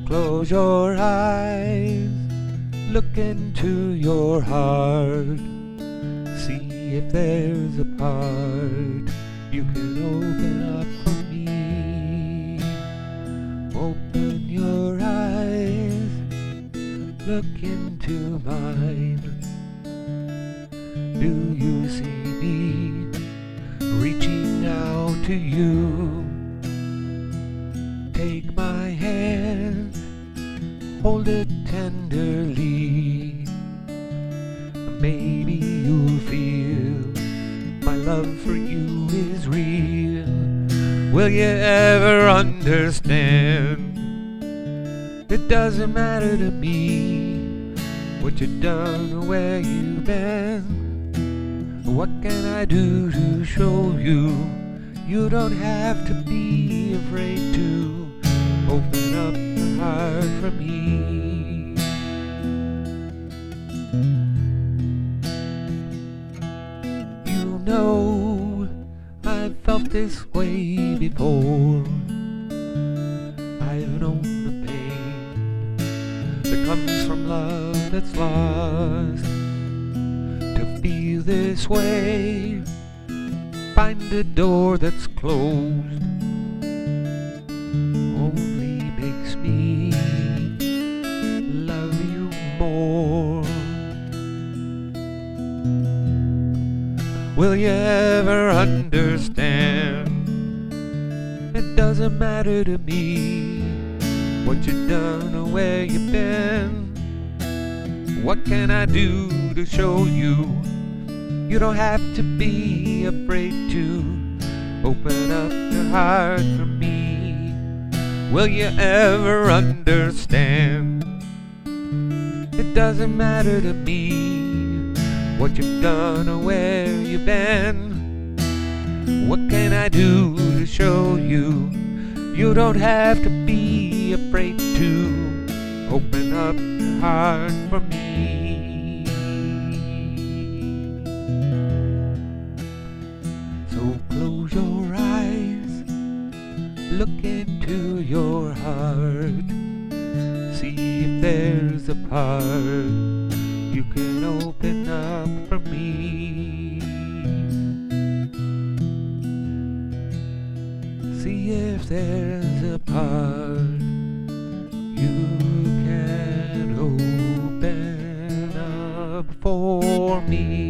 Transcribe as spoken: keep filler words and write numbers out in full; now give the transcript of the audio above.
close your eyes, look into your heart, see if there's a part you can open up for me. Open your eyes, look into mine. Do you see me reaching out to you? Take my hand, hold it tenderly. Maybe you'll feel my love for you is real. Will you ever understand? It doesn't matter to me what you've done or where you've been. What can I do to show you? You don't have to be afraid to open up your heart for me. You know I've felt this way before. I've known the pain that comes from love that's lost. To feel this way, find a door that's closed, only makes me love you more. Will you ever understand? It doesn't matter to me what you've done or where you've been. What can I do to show you? You don't have to be afraid to open up your heart for me. Will you ever understand? It doesn't matter to me what you've done or where you've been. What can I do to show you? You don't have to be afraid to open up your heart for me. So close your eyes, look into your heart, see if there's a part you can open up for me. See if there's a part you can open up for me.